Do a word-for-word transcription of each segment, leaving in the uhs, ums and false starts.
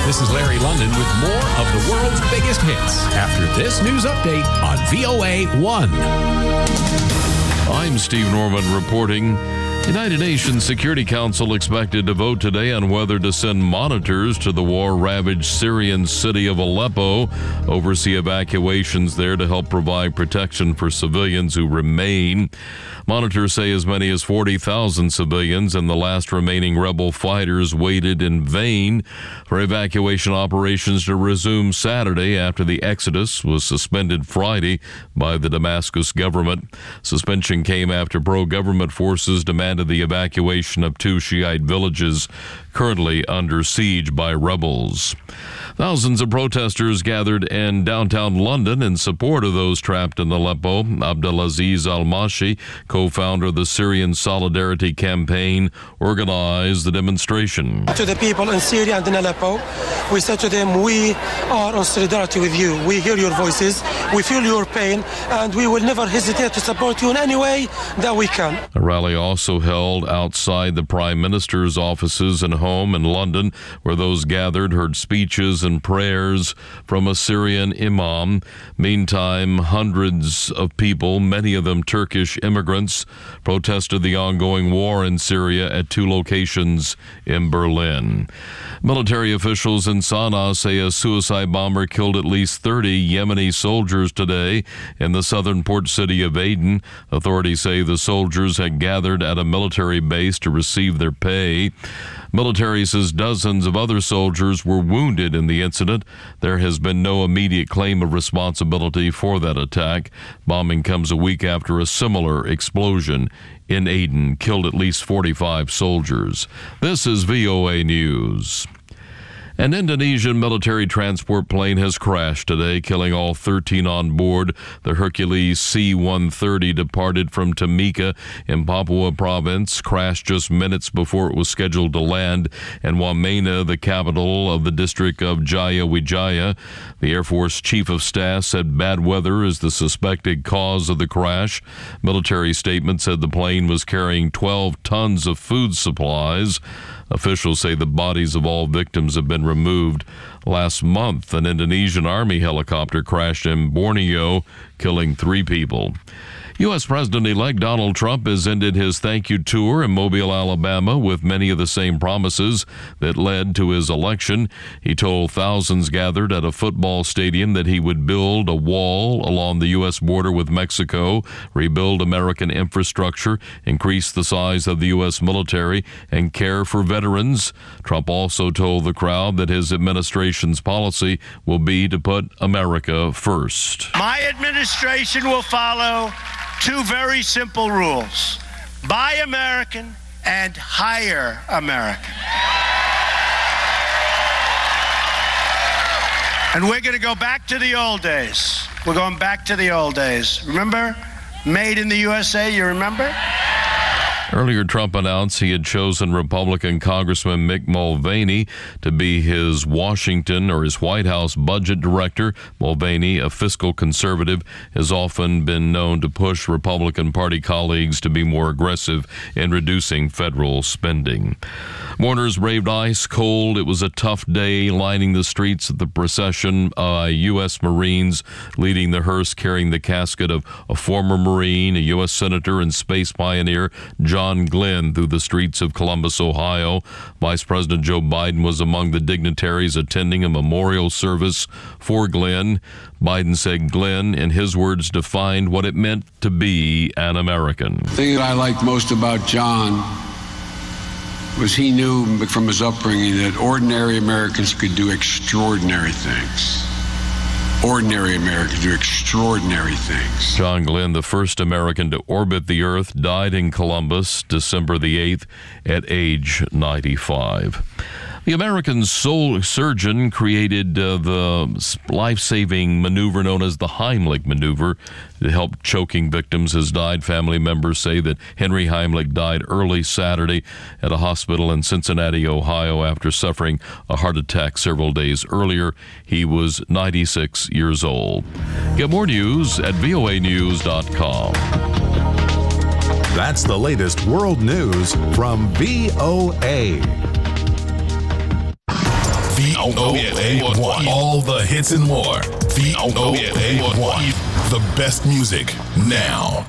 This is Larry London with more of the world's biggest hits after this news update on V O A one. I'm Steve Norman reporting. United Nations Security Council expected to vote today on whether to send monitors to the war-ravaged Syrian city of Aleppo, oversee evacuations there to help provide protection for civilians who remain. Monitors say as many as forty thousand civilians and the last remaining rebel fighters waited in vain for evacuation operations to resume Saturday after the exodus was suspended Friday by the Damascus government. Suspension came after pro-government forces demanded the evacuation of two Shiite villages currently under siege by rebels. Thousands of protesters gathered in downtown London in support of those trapped in Aleppo. Abdelaziz Al-Mashi, co-founder of the Syrian Solidarity Campaign, organized the demonstration. To the people in Syria and in Aleppo, we said to them, we are in solidarity with you. We hear your voices, we feel your pain, and we will never hesitate to support you in any way that we can. A rally also held outside the Prime Minister's offices and home in London, where those gathered heard speeches and prayers from a Syrian imam. Meantime, hundreds of people, many of them Turkish immigrants, protested the ongoing war in Syria at two locations in Berlin. Military officials in Sana'a say a suicide bomber killed at least thirty Yemeni soldiers today in the southern port city of Aden. Authorities say the soldiers had gathered at a military base to receive their pay. Military says dozens of other soldiers were wounded in the incident. There has been no immediate claim of responsibility for that attack. Bombing comes a week after a similar explosion in Aden killed at least forty-five soldiers. This is V O A News. An Indonesian military transport plane has crashed today, killing all thirteen on board. The Hercules C one thirty departed from Timika in Papua province, crashed just minutes before it was scheduled to land in Wamena, the capital of the district of Jayawijaya. The Air Force Chief of Staff said bad weather is the suspected cause of the crash. Military statement said the plane was carrying twelve tons of food supplies. Officials say the bodies of all victims have been removed. Last month, an Indonesian Army helicopter crashed in Borneo, killing three people. U S. President-elect Donald Trump has ended his thank you tour in Mobile, Alabama, with many of the same promises that led to his election. He told thousands gathered at a football stadium that he would build a wall along the U S border with Mexico, rebuild American infrastructure, increase the size of the U S military, and care for veterans. Trump also told the crowd that his administration's policy will be to put America first. My administration will follow two very simple rules: buy American and hire American. And we're going to go back to the old days. We're going back to the old days. Remember? Made in the U S A, you remember? Earlier, Trump announced he had chosen Republican Congressman Mick Mulvaney to be his Washington or his White House budget director. Mulvaney, a fiscal conservative, has often been known to push Republican Party colleagues to be more aggressive in reducing federal spending. Mourners braved ice cold. It was a tough day lining the streets of the procession. Uh, U S. Marines leading the hearse carrying the casket of a former Marine, a U S. Senator and space pioneer, John Glenn, through the streets of Columbus, Ohio. Vice President Joe Biden was among the dignitaries attending a memorial service for Glenn. Biden said Glenn, in his words, defined what it meant to be an American. The thing that I liked most about John was he knew from his upbringing that ordinary Americans could do extraordinary things. Ordinary Americans do extraordinary things. John Glenn, the first American to orbit the Earth, died in Columbus, December the eighth, at age ninety-five. The American soul surgeon created uh, the life-saving maneuver known as the Heimlich maneuver to help choking victims. Has died. Family members say that Henry Heimlich died early Saturday at a hospital in Cincinnati, Ohio, after suffering a heart attack several days earlier. He was ninety-six years old. Get more news at V O A news dot com. That's the latest world news from V O A. V O A one. All the hits and more. V O A one. The best music now.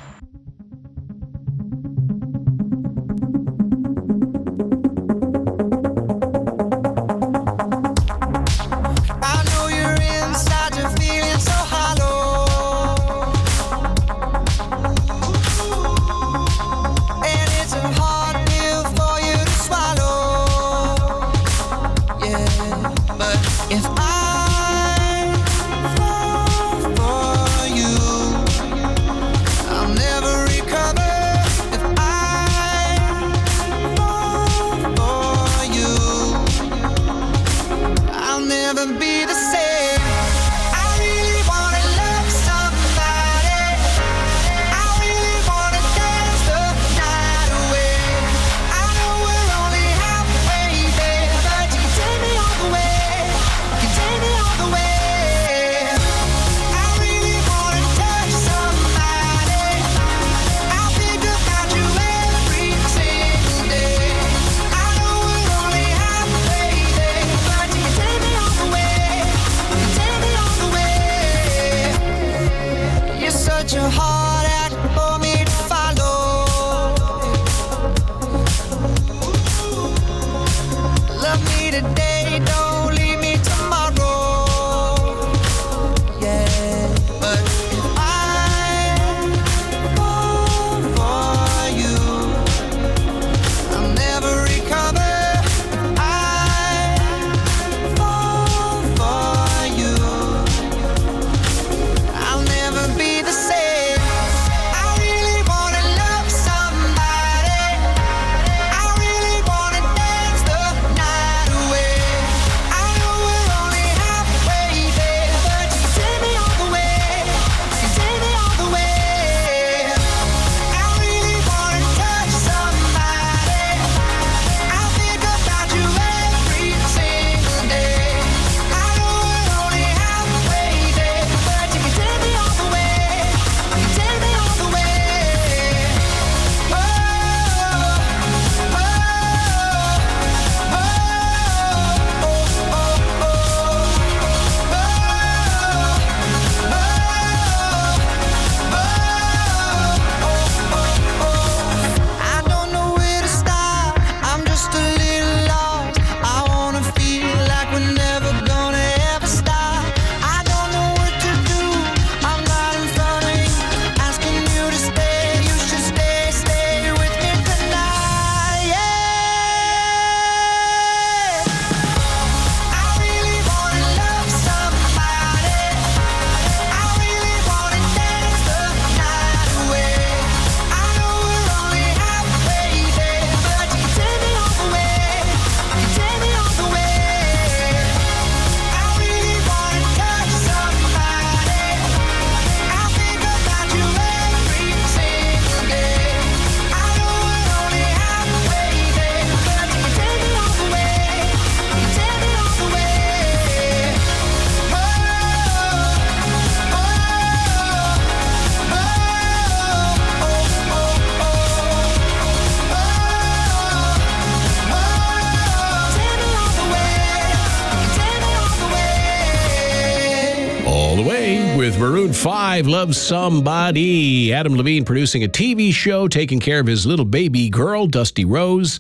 Maroon five, Love Somebody. Adam Levine producing a T V show, taking care of his little baby girl, Dusty Rose.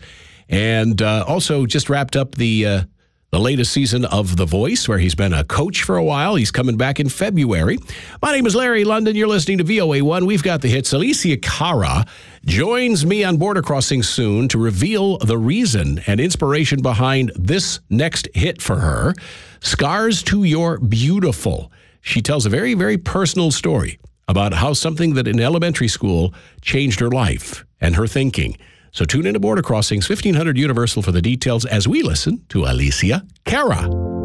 And uh, also just wrapped up the uh, the latest season of The Voice, where he's been a coach for a while. He's coming back in February. My name is Larry London. You're listening to V O A one. We've got the hits. Alicia Cara joins me on Border Crossing soon to reveal the reason and inspiration behind this next hit for her, Scars to Your Beautiful. She tells a very, very personal story about how something that in elementary school changed her life and her thinking. So tune into Border Crossings, fifteen hundred Universal for the details as we listen to Alicia Cara.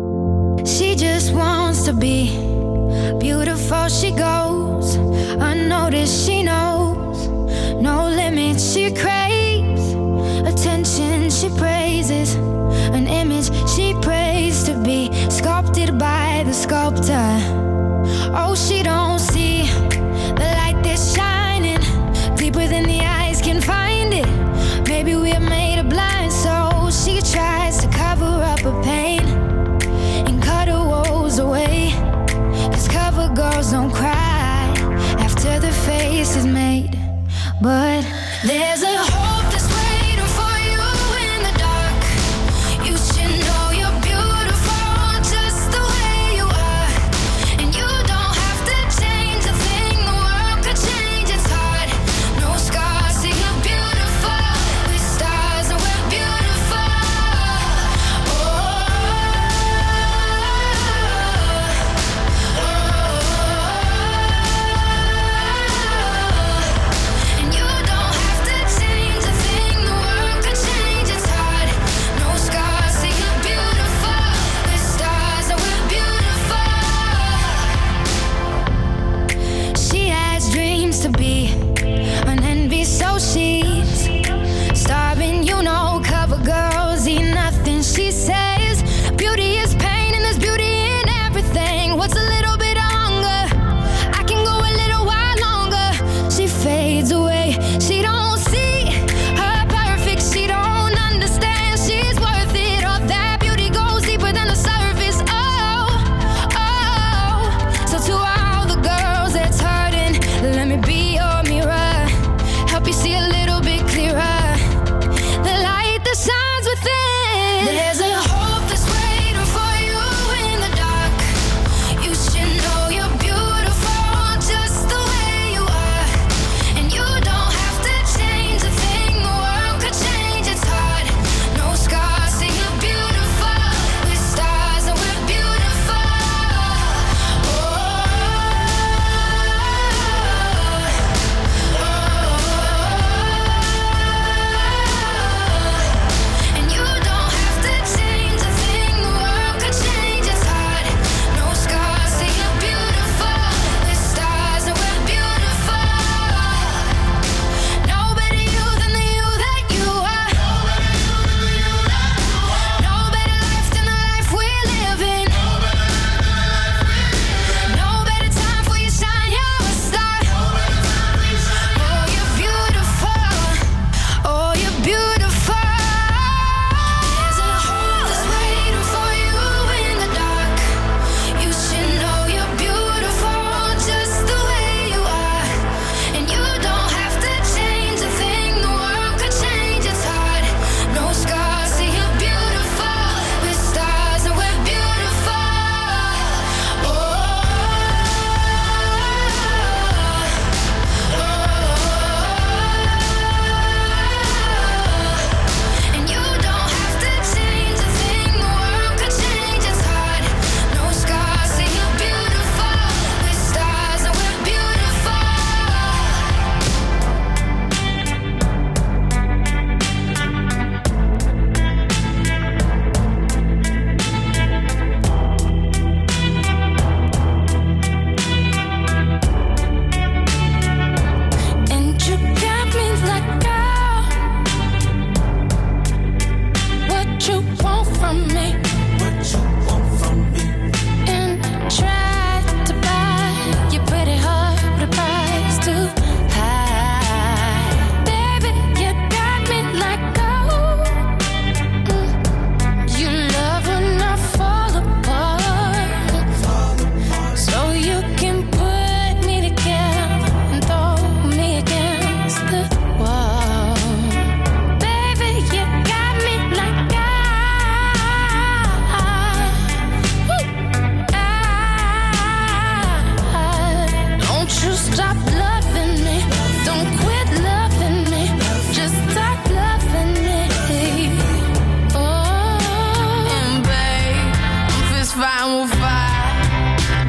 She just wants to be beautiful. She goes unnoticed. She knows no limits. She craves attention. She praises an image she prays to be sculpted by the sculptor. Oh, she don't see the light that's shining deeper than the eyes can find it. Maybe we're made of blind, so she tries to cover up her pain.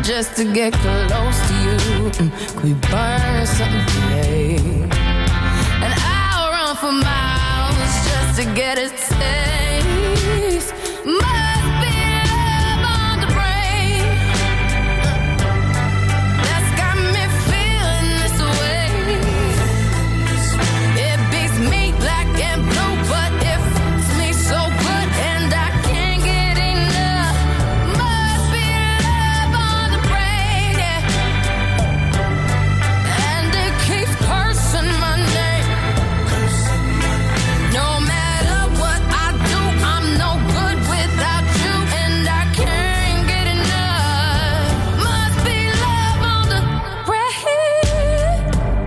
just to get close to you. Could we burn something today? And I'll run for miles just to get a taste. Must be love on the brain that's got me feeling this way. It beats me black and blue, but it fits me so good, and I can't get enough. Must be love on the brain, yeah. And it keeps cursing my name. No matter what I do, I'm no good without you, and I can't get enough. Must be love on the brain.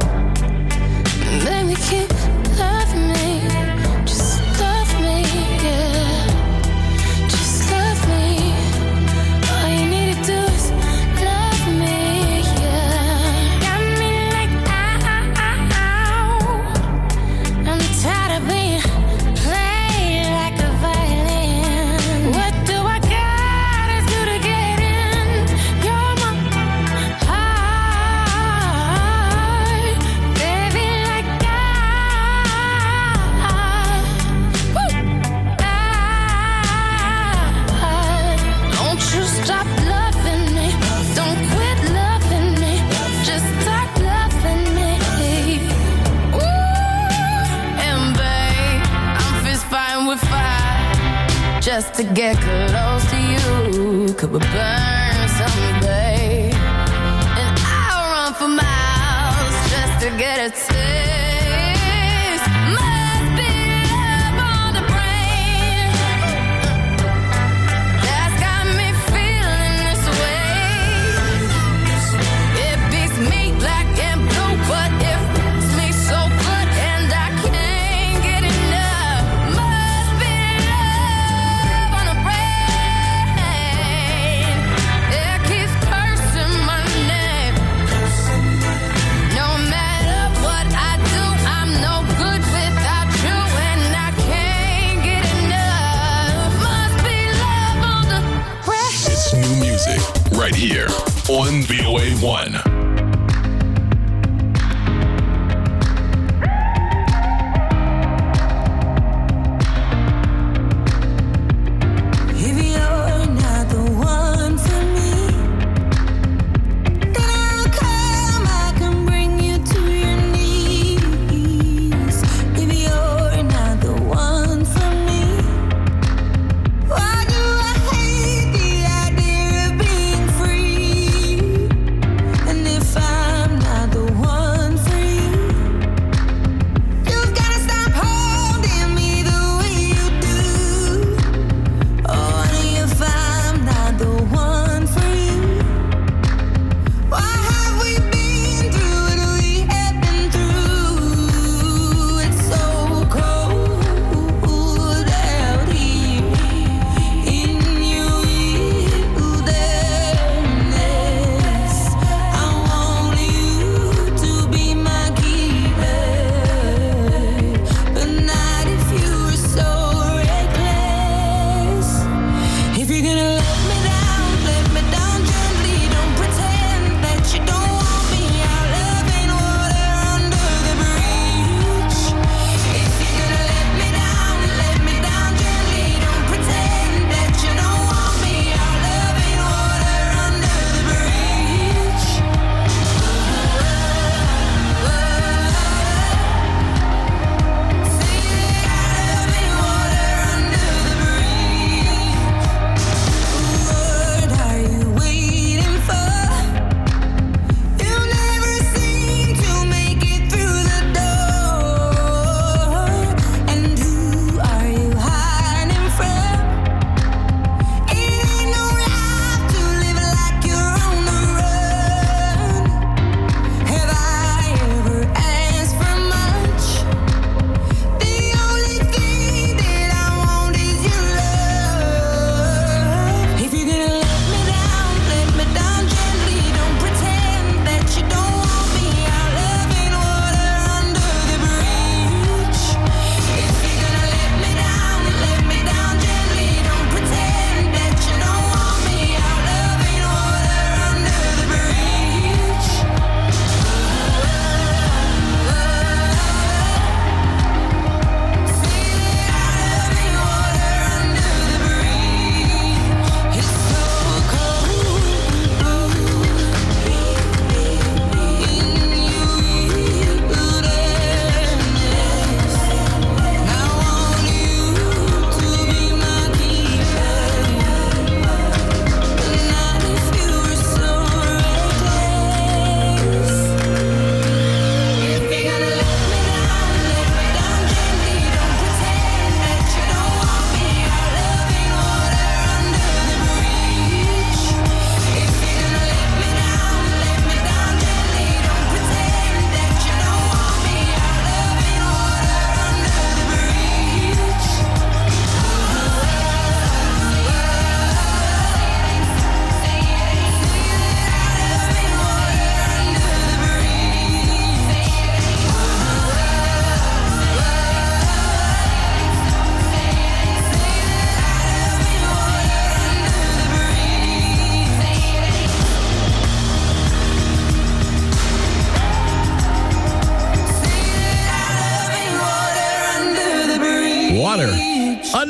Baby, keep loving me. Just love me, yeah. Just love me. All you need to do is love me, yeah. Got me like, ow, ow, ow. I'm tired of being played like a violin. What do I gotta do to get in? You're my heart, baby, like I, woo, I, don't you stop loving me, don't quit loving me, just start loving me. Ooh, and babe, I'm fist fighting with fire just to get close to you. Could we burn something, babe? And I'll run for miles just to get a taste. Must be love on the brain that's got me feeling this way. It beats me black and blue, but it fits me so good, and I can't get enough. Must be love on the brain. It keeps cursing my name. No matter what I do, I'm no good without you, and I can't get enough. Must be love on the brain. It's new music right here on V O A one. If you're not the one for me, then I'll come, I can bring you to your knees. If you're not the one for me, why do I hate the idea of being free? And if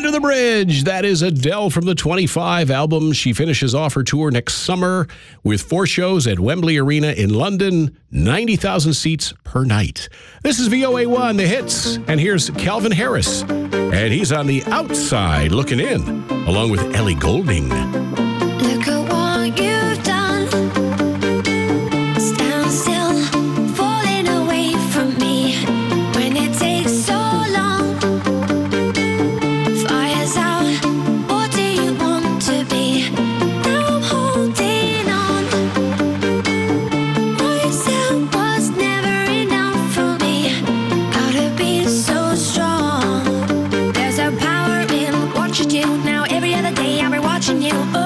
Under the Bridge. That is Adele from the twenty-five album. She finishes off her tour next summer with four shows at Wembley Arena in London, ninety thousand seats per night. This is V O A one, The Hits, and here's Calvin Harris. And he's on the outside looking in, along with Ellie Goulding. Look at what you've done. Stand still, falling away from me. When it takes so long, fire's out. What do you want to be? Now I'm holding on. What you said was never enough for me. Gotta be so strong. There's a power in what you do. Now every other day I'll be watching you. Oh.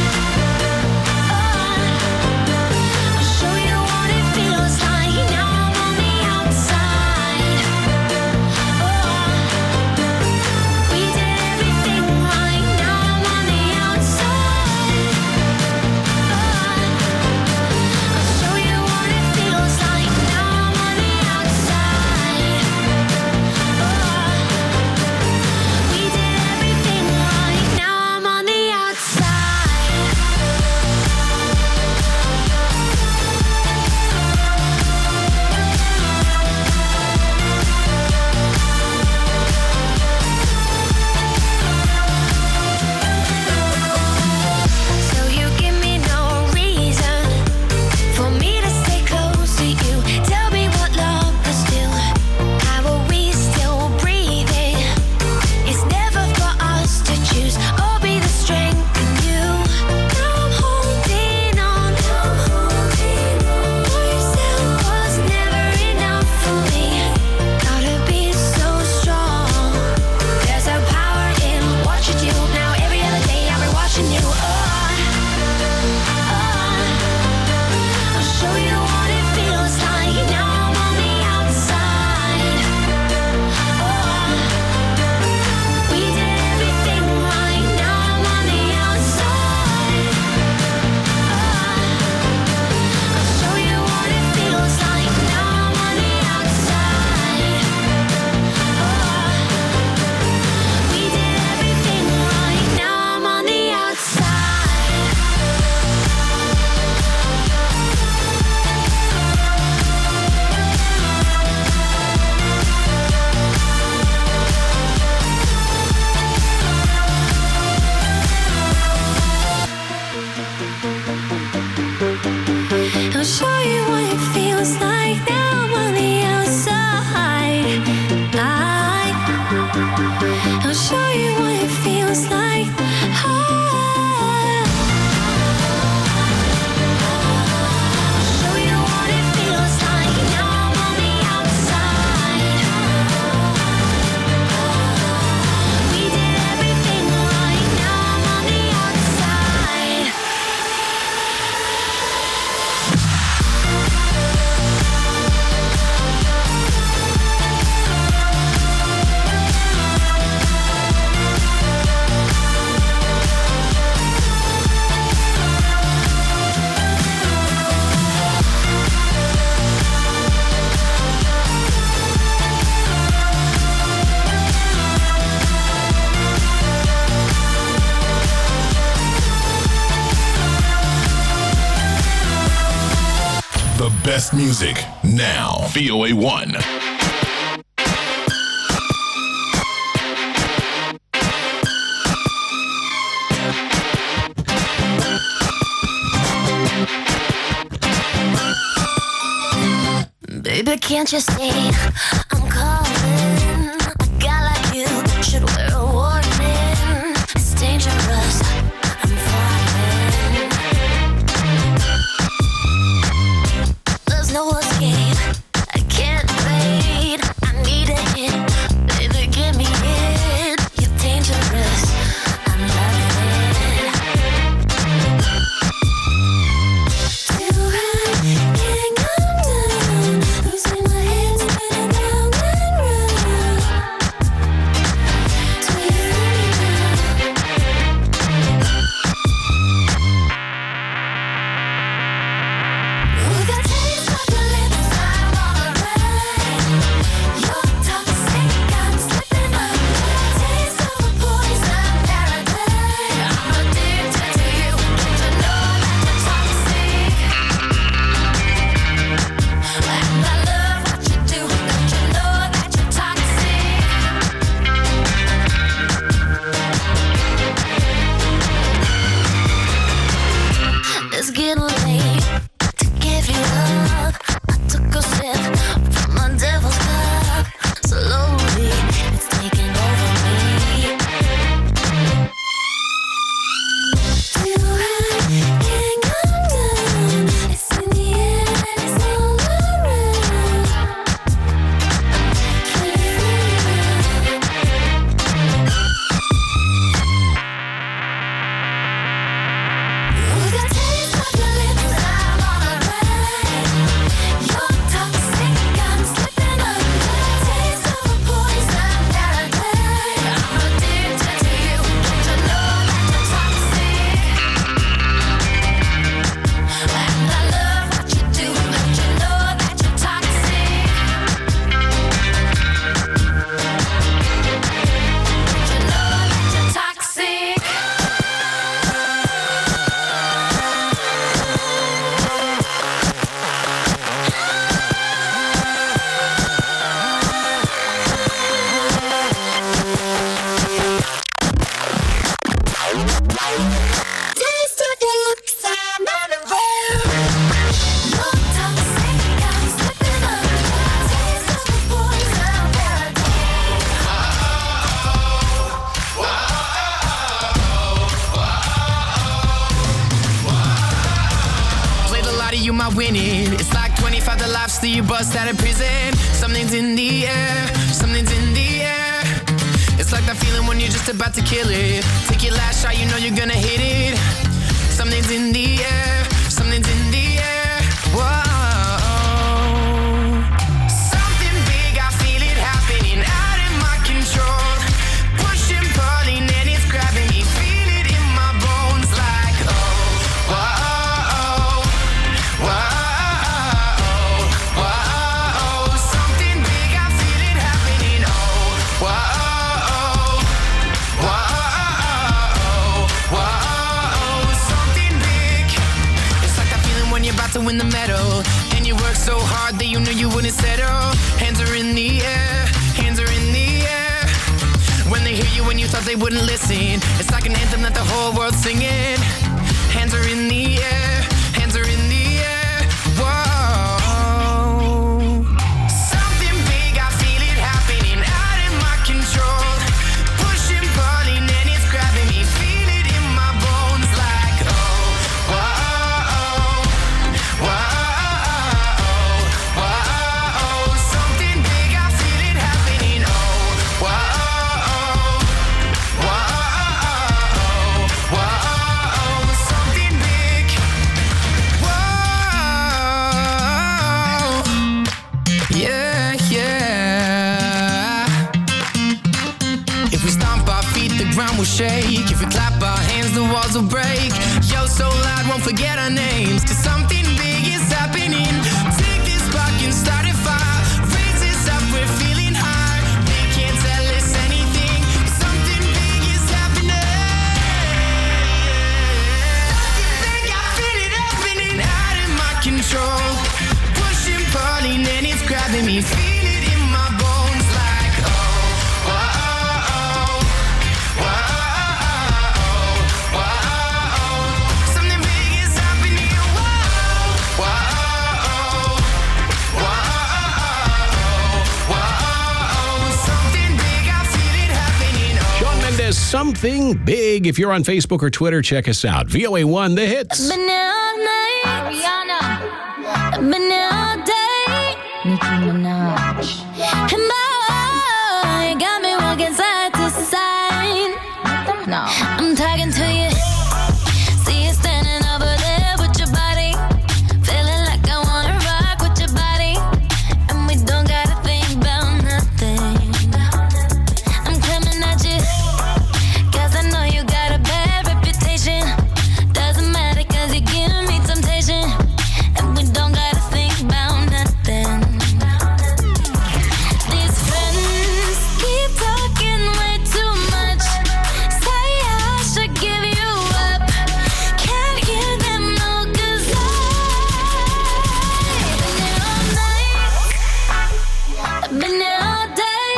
Best music now. V O A one. Baby, can't you see I'm calling? A guy like you should wear a warning. It's dangerous. I'm falling. There's no escape. I can't wait. I need a hit. Baby, give me it. You're dangerous. I'm loving it. Do I can't come down? Losing my head spinning round. not winning. It's like twenty-five the lives till you bust out of prison. Something's in the air, something's in the air. It's like that feeling when you're just about to kill it. Take your last shot, you know you're gonna hit it. Something's in the air, something's in the air. Whoa. Something big, I feel it happening out of my control. Pushing, pulling, and it's grabbing me. Feel it in my bones like, oh, whoa, whoa, whoa. Something big, I feel it happening. Oh, whoa. About to win the medal, and you work so hard that you knew you wouldn't settle. Hands are in the air, hands are in the air. When they hear you when you thought they wouldn't listen, it's like an anthem that the whole world's singing. Hands are in the air, hands are in the air. Whoa. Something big, I feel it happening out of my control. Pushing, pulling, and it's grabbing me. Feel it in my bones like, oh, whoa. Will shake. If we clap our hands, the walls will break. Yo, so loud, won't forget our names. Cause something big is happening. Take this spark and start a fire. Raise this up, we're feeling high. They can't tell us anything. Something big is happening. Something big, I feel it happening out of my control. Pushing, pulling, and it's grabbing me. Feel it in my bones like, oh, oh. Something big. If you're on Facebook or Twitter, check us out. V O A one, The Hits. I've been here all night. Ariana. I've been here all day. Nicki Minaj. And boy, got me walking side to side. No. I'm talking to you. See you standing over there with your body. Feeling like I wanna rock with your body. And we don't gotta think about nothing. I'm coming at you. I know you got a bad reputation. Doesn't matter cause you're giving me temptation. And we don't gotta think about nothing. These friends keep talking way too much. Say I should give you up. Can't hear them no cause I've been here all night. I've been here all day.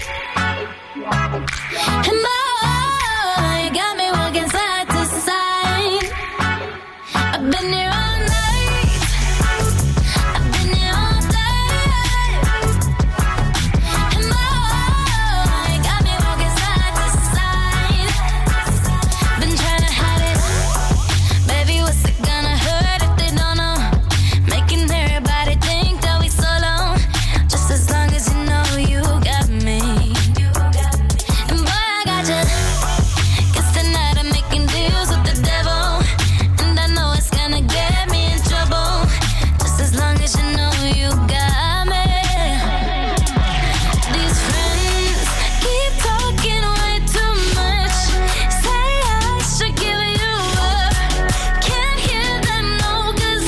And my got me walking side to side. I've been here all night. I've been here all day. And boy, got me walking side to side. Been trying to hide it. Baby, what's it gonna hurt if they don't know? Making everybody think that we solo. Just as long as you know you got me. And boy, I got you. Tonight I'm making deals with the devil, and I know it's gonna get me in trouble. Just as long as you know you got me. These friends keep talking way too much. Say I should give you up. Can't hear them no cause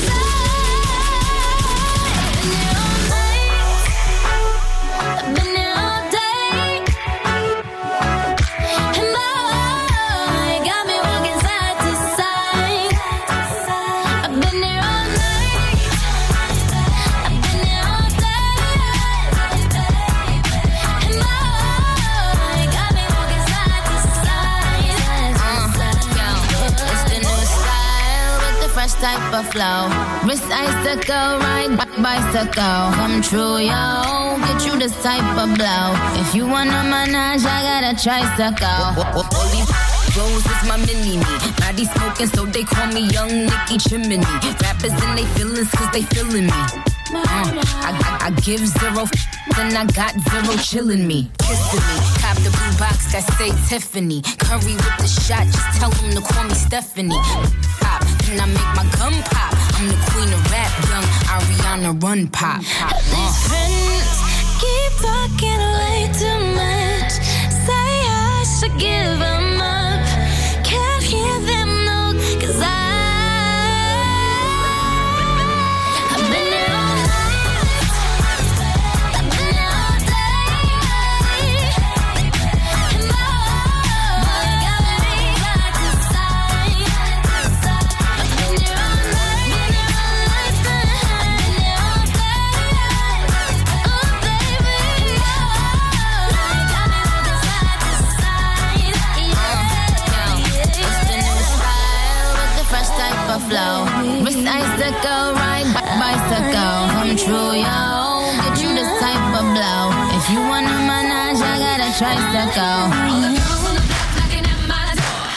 I've been here all night. I've been here all day. And boy, got me walking side to side. I've been here all night. I've been here all day. And boy, got me walking side to side. Uh, yo, it's the new style with the fresh type of flow. Wrist icicle, ride back bicycle. Come true, yo. Get you this type of blow. If you wanna manage, I got a tricycle. Holy Rose is my mini-me. Body smoking, so they call me Young Nicky Chimney. Rappers and they feelings, cause they feeling me. Uh, I, I, I give zero f- then I got zero chillin' me, kissing me. Cop the blue box that say Tiffany. Curry with the shot, just tell them to call me Stephanie. Pop, then I make my gun pop. I'm the queen of rap, young Ariana Run Pop. Uh. These friends keep talking way too much. Say I should give them up. Can't hear them no, cause I I've been there all night. I've been there all day. And oh, you got me back to side. I've been there all night. Been there all night. I've been there all day. Oh baby, oh, you got me moving side to side. Yeah, It's the new style with the fresh type of flow. Wrist icicle, ride bi- bicycle. Come true, yo. Get you this type of blow. If you want a menage, I got a tricycle. all the girls on the block knocking at my door.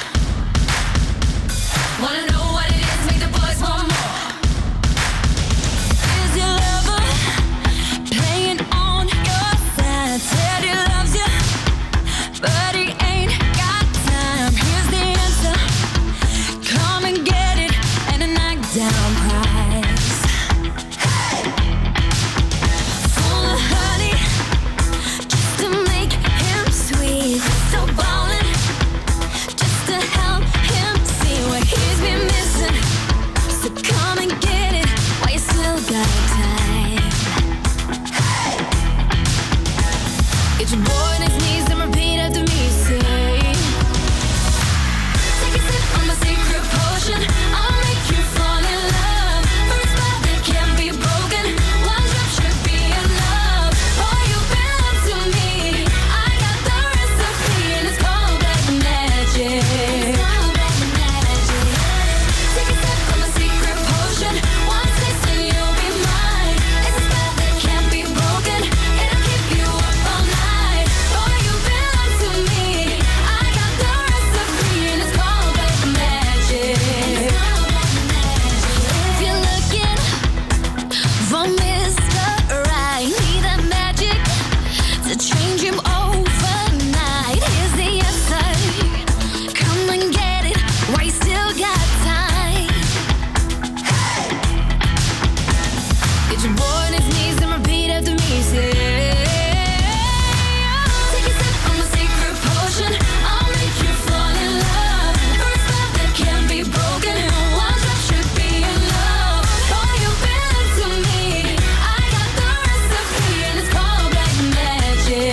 Wanna know what it is, make the boys want more. Is your lover playing on your side? Said he loves you, but he ain't got time. Here's the answer. Come and get it, and a knockdown prize. Full of honey, just to make him sweet. So ballin', just to help him see what he's been missing. So come and get it while you still got time. Get your boy on his knees and repeat after me. Say, take a sip from my secret potion. I'll make you fall in love. First love that can't be broken. One drop should be enough. Boy, you belong to me. I got the recipe and it's called black magic. Take a sip from my secret potion. One taste and you'll be mine. It's a spell that can't be broken. It'll keep you up all night. Boy, you belong to me. I got the recipe and it's called black magic. If you're looking for Mister Right, need that magic to change him overnight. Here's the answer. Come and get it while you still got time. Get your boy on his knees and repeat after me. Say, take a sip from my secret potion. I'll make you fall in love. First love that can't be broken. One drop should be enough. Boy, you belong to me. I got the recipe and it's called black magic.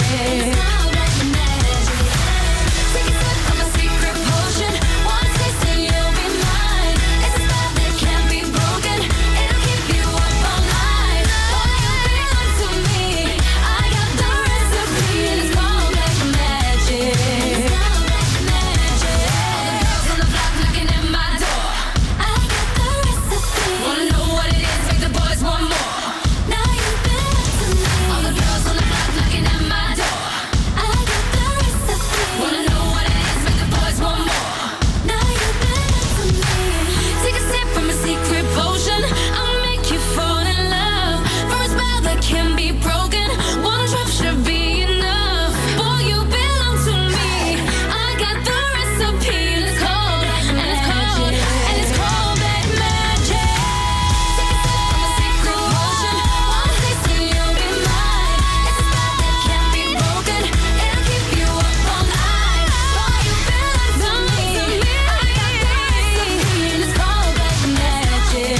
Take a sip from my secret potion. One taste and you'll be mine. It's a spell that can't be broken. It'll keep you up all night. Boy, you belong to me. I got the recipe and it's called black magic. All the girls on the block knocking at my door. I got the recipe. Wanna know what it is, make the boys want more. Now you belong to me. All the girls on the block knocking at my door. I got the recipe. Wanna know what it is, make the boys want more. Now you belong to me. Take a sip from a secret potion. I'll make you fall in love. For a spell that can be broken. One drop should be enough. Boy, you belong to me. I got the recipe and it's called and it's called and it's called black magic. Take a sip from a secret potion. One taste and you'll be mine. It's a spell that can't be broken. It'll keep you up all night. Boy, you belong to me. I got the recipe and it's called black magic.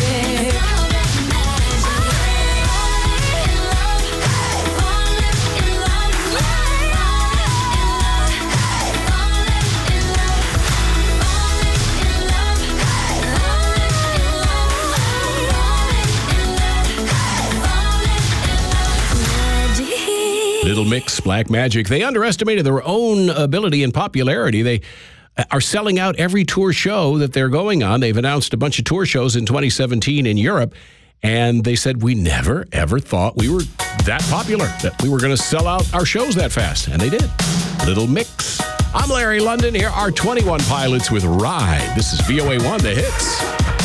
Little Mix, Black Magic. They underestimated their own ability and popularity. They are selling out every tour show that they're going on. They've announced a bunch of tour shows in twenty seventeen in Europe, and they said, we never, ever thought we were that popular, that we were going to sell out our shows that fast, and they did. Little Mix. I'm Larry London. Here are twenty-one Pilots with Ride. This is V O A one, the hits.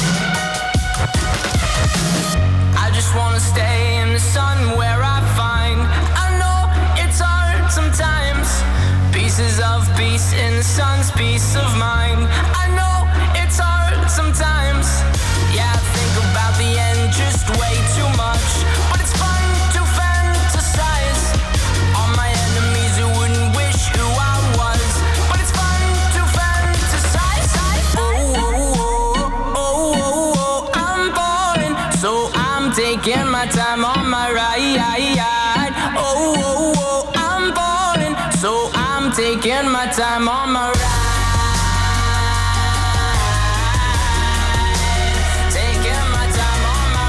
I just wanna stay in the sun where I find. I know it's hard sometimes. Pieces of peace in the sun's peace of mind. I know it's hard sometimes. Yeah, I think about the end just way too much. But it's fun to fantasize. All my enemies who wouldn't wish who I was. But it's fun to fantasize. Oh, oh, oh, oh, oh, oh, I'm falling. So I'm taking my time on my ride. Oh, oh, oh, I'm falling. So I'm taking my time on my ride. Taking my time on my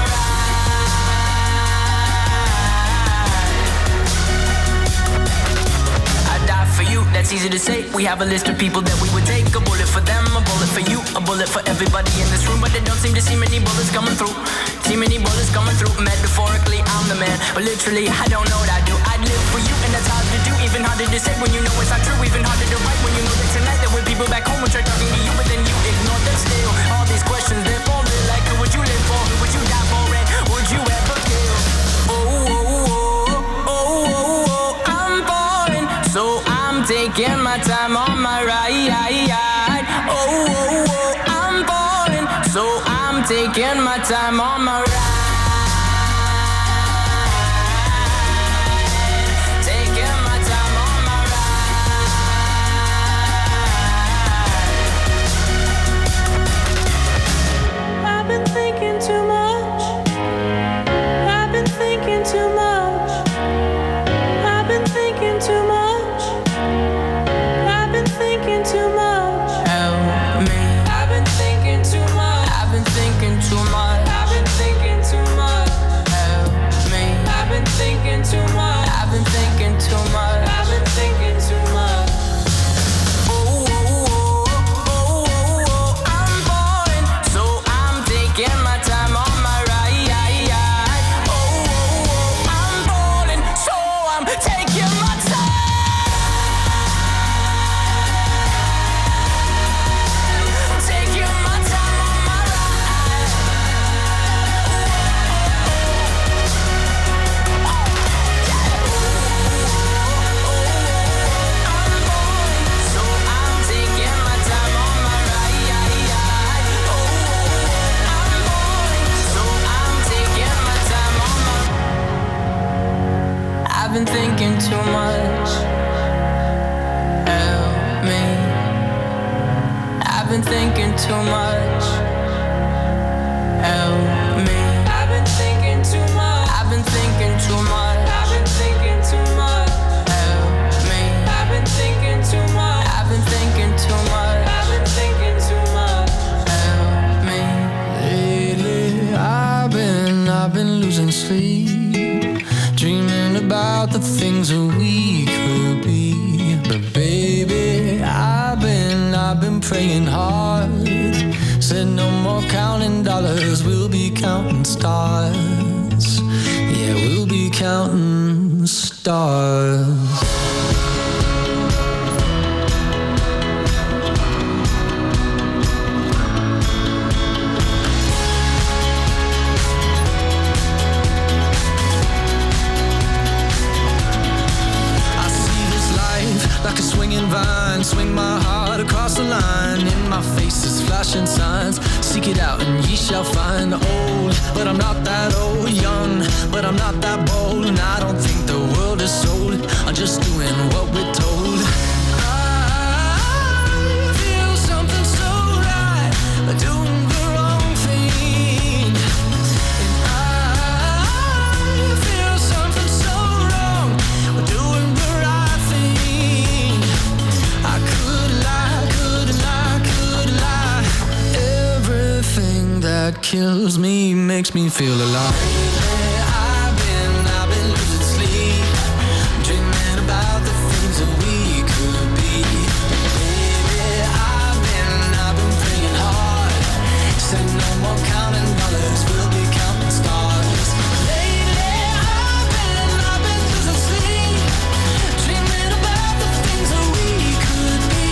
ride. I die for you, that's easy to say. We have a list of people that we would take. A bullet for them, a bullet for you, a bullet for everybody in this room. But they don't seem to see many bullets coming through. See many bullets coming through. Metaphorically, I'm the man, but literally, I don't know what I do. I'd live for you, and that's hard to do. Even harder to say when you know it's not true. Even harder to write when you know that tonight there were people back home who tried talking to you, but then you ignore them still. All these questions, they're falling like, who would you live for? Who would you die for? And would you ever kill? Oh, oh, oh, oh, oh, oh, I'm falling. So I'm taking my time on my ride. Oh, oh, oh, I'm falling. So I'm taking my time on my ride. I've been thinking too much. I've been thinking too much. I've been thinking too much. I've been thinking too much. Help me. I've been thinking too much. I've been thinking too much. I've been thinking too much. Help me. I've been thinking too much. I've been thinking too much. I've been thinking too much. Oh, oh, oh, oh, oh, oh, I'm falling. So I'm taking my time on my ride. Oh, oh, oh, I'm falling. So I'm taking my time. Taking my time on my ride. I'm falling. So I'm taking my time on my ride. Oh, I'm falling. So I'm taking my time on my. I've been thinking too much. Help me. I've been thinking too much. Help me. I've been thinking too much. I've been thinking too much. I've been thinking too much. Help me. I've been thinking too much. I've been thinking too much. I've been thinking too much. Help me. Lately, I've been, I've been losing sleep, dreaming about the things that we could be. But baby, I've been, I've been praying hard. Said no more counting dollars, we'll be counting stars. Yeah, we'll be counting stars. I see this life like a swinging vine. Swing my heart across the line. In my face is flashing signs. Seek it out and ye shall find. Old, but I'm not that old. Young, but I'm not that bold. And I don't think the world is sold. I'm just doing what we're told. I feel something so right, doing the wrong thing. And I feel something so wrong, doing the right thing. I could lie, could lie, could lie. Everything that kills me makes me feel alive. I've been, I've been losing sleep, dreaming about the things that we could be. Baby, I've been, I've been praying hard. Said no more counting dollars, we'll be counting stars. Lately, I've been, I've been losing sleep, dreaming about the things that we could be.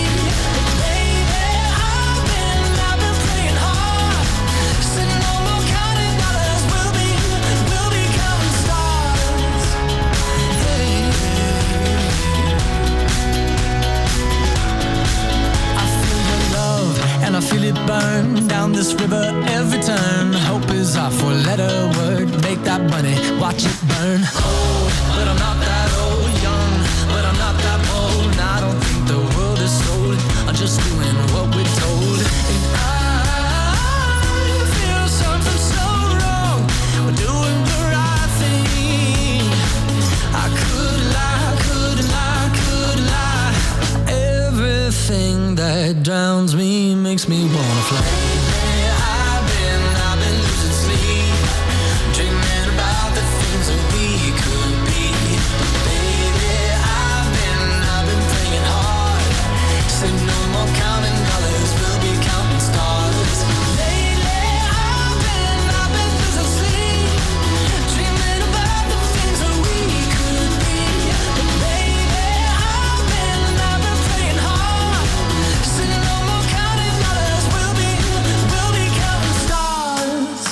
this river every turn. Hope is our four-letter word. Make that money, watch it burn. Old, but I'm not that old. Young, but I'm not that bold. And I don't think the world is sold. I'm just doing what we're told. And I feel something so wrong. We're doing the right thing. I could lie, could lie, could lie. Everything that drowns me makes me wanna fly. I've been, I've been losing sleep, dreaming about the things that we could be. Baby, I've been, I've been praying hard. Say no more counting dollars, we'll be counting stars. Lately, I've been, I've been losing sleep, dreaming about the things that we could be. But baby, I've been, I've been praying hard. Say no more counting dollars, we'll be, we'll be counting stars.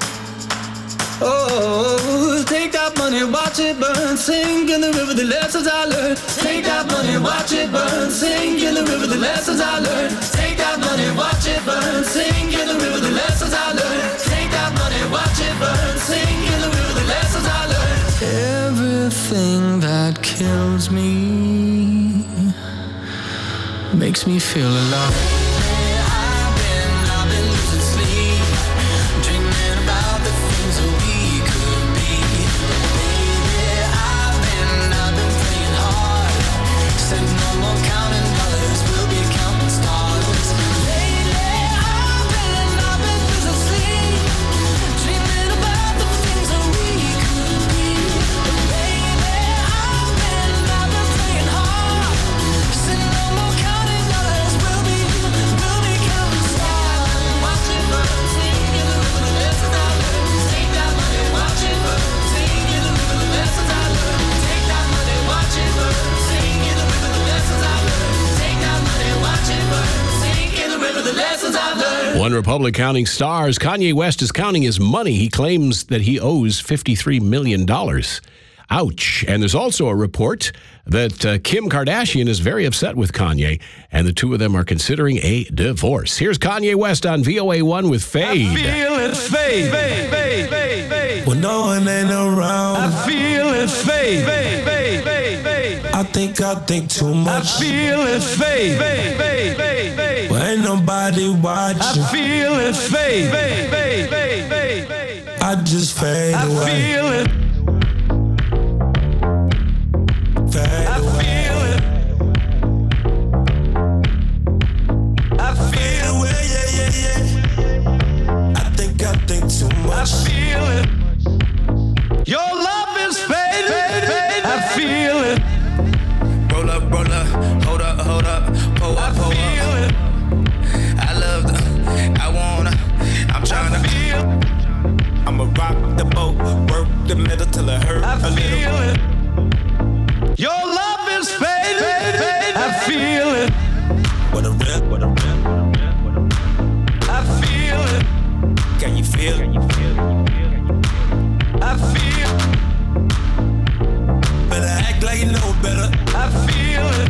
Oh, take that money, watch it burn. Sing in the river the lessons I learned. Take that money, watch it burn. Sing in the river the lessons I learned. Take that money, watch it burn. Sing in the river the lessons I learned. Take that money, watch it burn. Sing in the river the lessons I learned. Everything that kills me makes me feel alive. I've been, I've been losing sleep, dreaming about the things that we could be. Baby, I've been, I've been praying hard. Said no more counting dollars, we'll be counting stars. Lately, I've been, I've been losing sleep, dreaming about the things that we could be. Baby, I've been, I've been praying hard. Said no more counting dollars, we'll be, we'll be counting stars. Watch it burn, sing in the river the lessons I learned. Take that money, watch it burn, sing in the river the lessons I learned. Take that money, watch it burn, sing in the river the lessons I learned. Take that money, watch it burn, sing in the river the lessons I learned. One Republic counting stars. Kanye West is counting his money. He claims that he owes fifty-three million dollars. Ouch. And there's also a report that uh, Kim Kardashian is very upset with Kanye, and the two of them are considering a divorce. Here's Kanye West on V O A one with Fade. Feel it fade, fade, fade, fade, fade. When no one ain't around, I feel it fade, fade, fade, fade, fade. I think I think too much. I feel it fade, fade, fade, fade, fade. When ain't nobody watching, I feel it fade, fade, fade, fade, fade, fade. I just fade I away. I feel it. Fade I away. Feel it. I feel away, yeah, yeah, yeah. I think I think too much. I feel it. Your love is fading. Fade, fade, I feel it. Roll up, roll up, hold up, hold up, pull up, pull up. I feel it. I love the, I wanna, I'm trying to feel. I'ma rock the boat, work the middle till it hurt I a feel little. It. Your love is fading. Fade, fade, I feel it. What a rip, what a rip, what a rip, what a rip. I feel it. Can you feel it? Can you feel it? I feel. Better act like you know better. I feel it.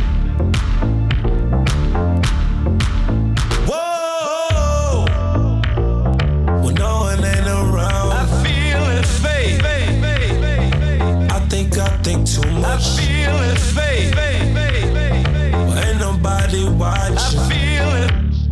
Whoa. When no one ain't around, I feel it fade. Fade, fade, fade, fade. I think I think too much. I feel it fade. Fade, fade, fade, fade. Well, ain't nobody watching. I feel it.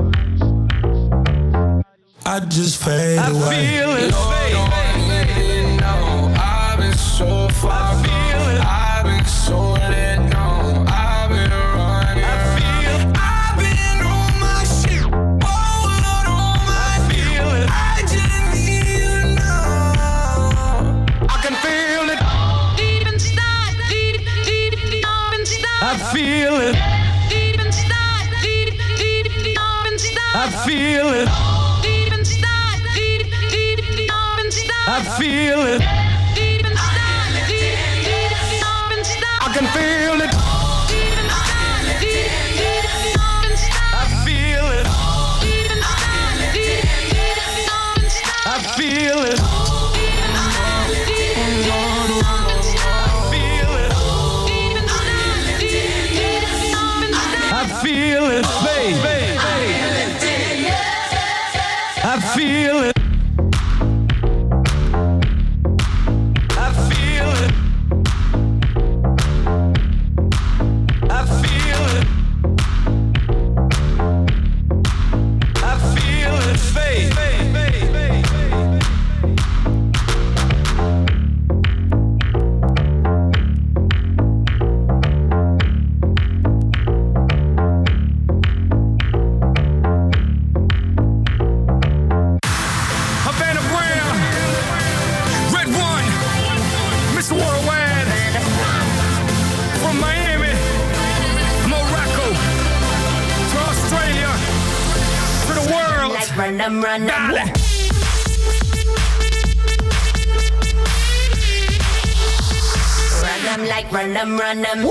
I just fade I away. I feel it fade. Fade. No, I've been so far. I feel it. I've been so let go. I've been running. I feel it. I've been on my shit. Oh, Lord, on my I feel it. I just need you to know. I can feel it. Deep inside, deep, deep, deep inside. I feel it. Deep inside, deep, deep, deep inside. I feel it. Deep inside, deep, deep, deep inside. I feel it. Deep inside, deep, deep, deep inside. I can feel it. Deep inside, deep, deep, deep inside. I feel it. Deep inside, deep, deep, deep inside. I feel it. Deep inside, deep, deep, deep inside. I feel it. Deep inside, deep, deep, deep inside. I feel it. Fade, fade, fade. I feel it. I feel it. I feel it. I feel it. Faith. Havana Brown, Red One, Mister Worldwide, from Miami, Morocco, to Australia, to the world. Like run them, run them. Dale. Run them like run them, run them.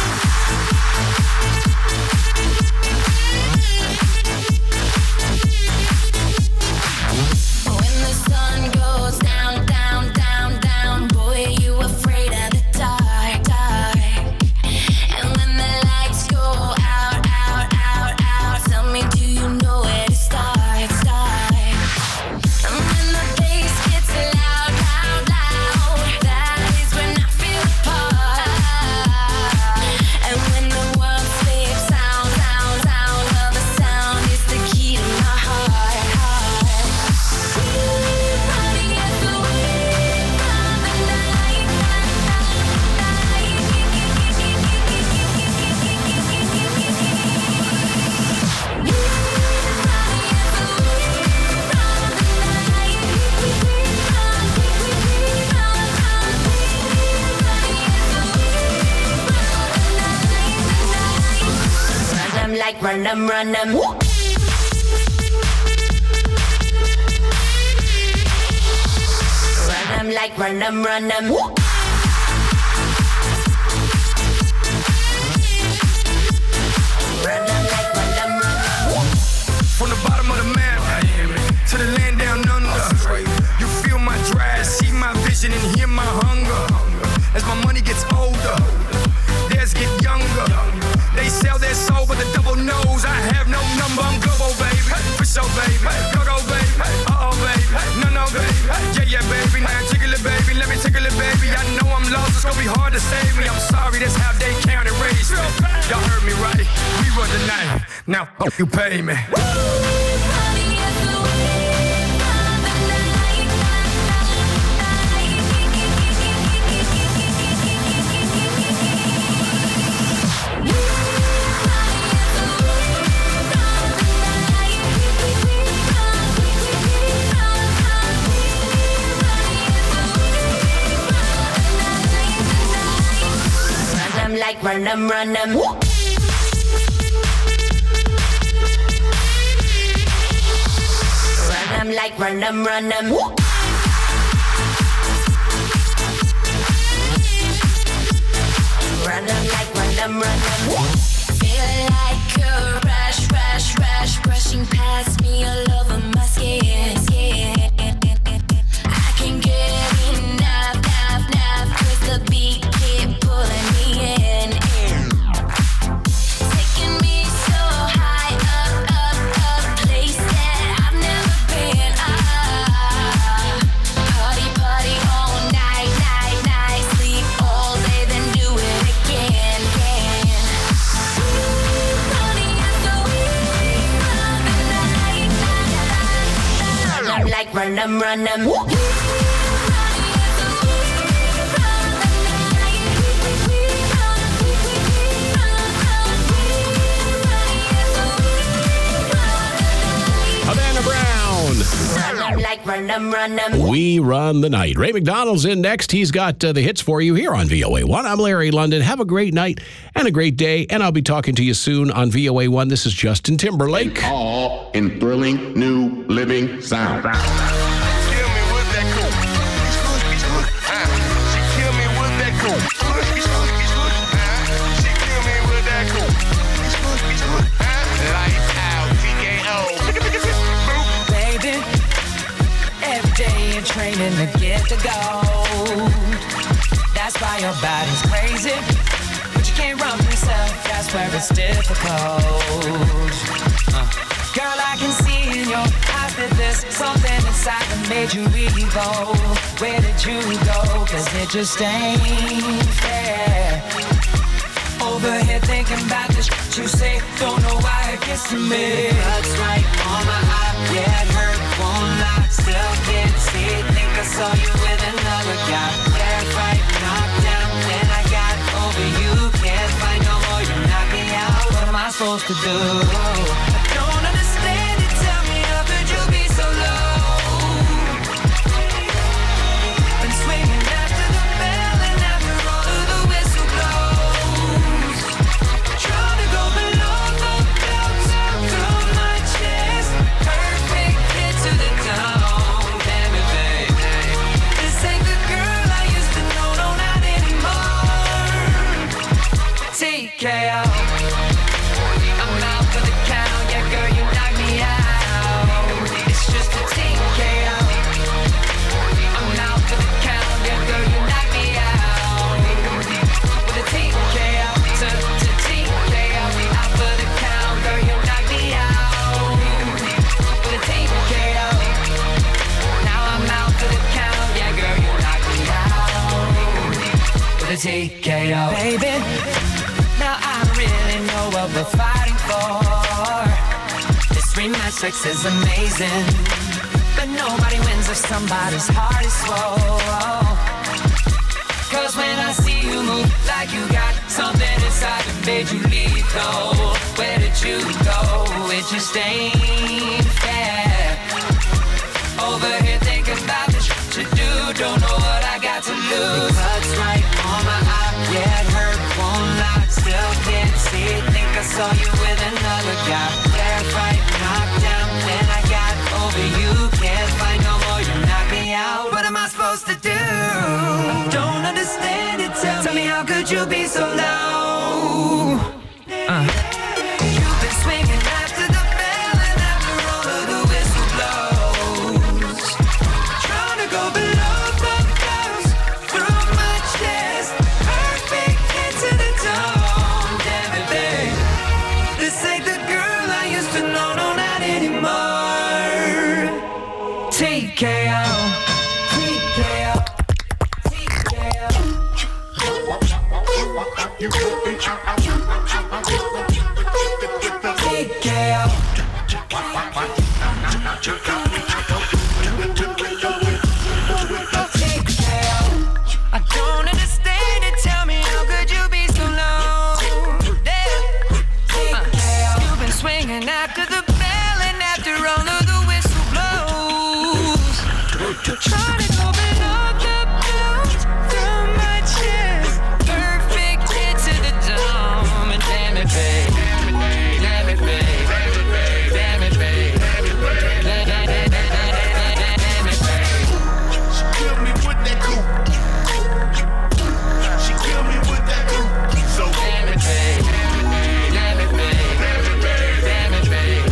When the sun goes down, down, down, down, boy, you afraid of the dark, dark. And when the lights go out, out, out, out, tell me, do you know where to start, start? And when the bass gets loud, loud, loud, that is when I feel the part. And when the world sleeps, sound, sound, sound, well, the sound is the key to my heart, heart. Running at the wind from the night, run them like run them, run them. Run them like run them, run them. Run them like run them, run them. From the bottom of the map to the land down under, you feel my drive, see my vision, and hear my hunger. As my money gets older, theirs get younger. They sell their soul, but the devil knows I have no number. I'm global, baby, for sure, baby. Go, go, baby, uh-oh, baby, no, no, baby. Yeah, yeah, baby, now jiggle it, baby, let me tickle it, baby. I know I'm lost, it's gonna be hard to save me. I'm sorry, that's how they count and raise me. Y'all heard me right, we run the night. Now, hope you pay me. Running at the wind from the night, run them like run them, run them. Run them like run them, run them. Run them like run them, run them. Feel like a rush, rush, rush, brushing past me all over my skin, skin. I can get enough, enough, enough, 'cause the beat keep pulling me in, in. Taking me so high up, up, up, place that I've never been. Ah, party, party all night, night, night, sleep all day, then do it again, again. Running at the wind from the night, run them like run them, run them. Havana Brown. Run them like run them, run them. We run the night. Ray McDonald's in next. He's got uh, the hits for you here on V O A one. I'm Larry London. Have a great night and a great day, and I'll be talking to you soon on V O A one. This is Justin Timberlake. All in thrilling new living sound. Baby, every day you're training to get the gold. That's why your body's crazy, but you can't run from yourself. That's where it's difficult. Uh. Girl, I can see in your eyes did this, something inside that made you evil. Where did you go? Cause it just ain't fair. Over here thinking about the shit you say, don't know why it gets to me. Blood's right on my eye, yeah, it hurt, won't lie. Still can't see it, think I saw you with another guy. Yeah, right, knocked down, then I got over you. Can't find no more, you knock me out. What am I supposed to do? I don't understand it, tell me how could you be so low? Been swinging after the bell and after all of the whistle blows. Trying to go below the belt, through my chest. Perfect hit to the dome, damn it, baby. This ain't the girl I used to know, no, not anymore. T K O. I'm out for the count, yeah, girl, you knock me out. It's just a T K O. I'm out for the count, yeah, girl, you knock me out. With a T K O, to, to T K O. Out for the count, girl, you knock me out. With a T K O. Now I'm out for the count, yeah, girl, you knock me out. With a T K O. Baby, now I really know what we're fighting for. This rematch sex is amazing, but nobody wins if somebody's heart is swole. Cause when I see you move like you got something inside that made you lethal, where did you go? It just ain't fair. Over here thinking about the shit you do, don't know what I got to lose. Blood's right on my eye, yeah, it hurt, won't lie. Still can't see it, think I saw you with another guy. Yeah, right, knocked down, then I got over you. Can't find no more, you knock me out. What am I supposed to do? I don't understand it, tell, tell me how could you be so low? Uh. You've been swinging after the bell and after all of the whistle blows. Trying to go below the bells, through my chest. Perfect hit to the dome, damn it, babe. This ain't the girl I used to know, no, not anymore. T K O, T K O, T K O. T K O. I don't understand it, tell me how could you be so low? Yeah. You've been swinging after the bell and after all of the whistle blows. Trying to go below the belt, through my chest. Perfect hit to the dome, and damn it, babe. Damn it, babe. Damn it, babe. Damn it, babe. She killed me with that coupe. She killed me with that coupe. So damn it, babe. Damn it, babe. Damn it, babe.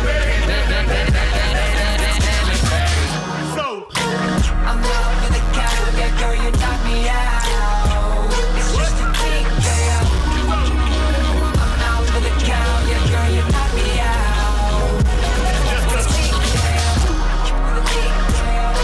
So I'm out for the count, yeah, girl, you knock me out. It's just a T K O. I'm out for the count, yeah, girl, you knock me out. It's a T K O. It's a T K O.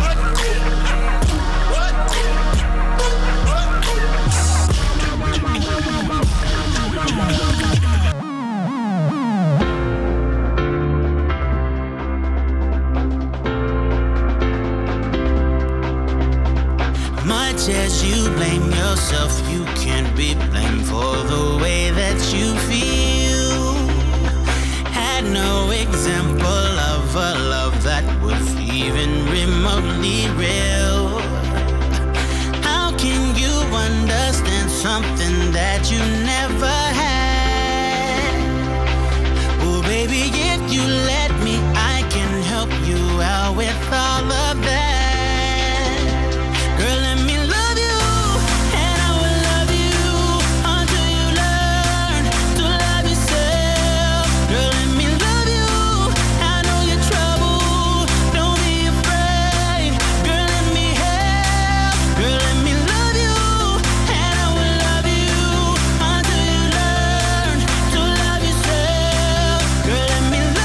Much as you blame yourself, you can't be blamed for the way that you feel. Had no example of a love that was even remotely real. How can you understand something that you never had? Oh, baby, if you let me, I can help you out with all of that. Girl, let me love you, and I will love you until you learn to love yourself. Girl, let me love you, I know your trouble, don't be afraid. Girl, let me help. Girl, let me love you, and I will love you until you learn to love yourself. Girl, let me love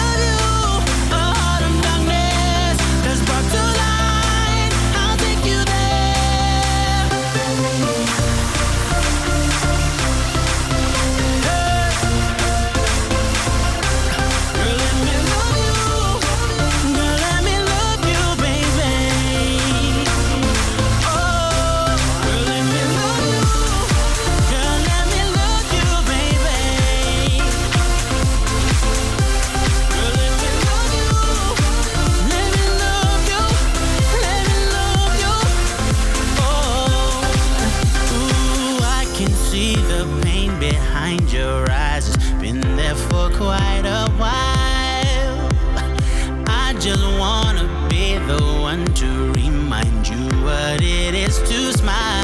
one to remind you what it is to smile.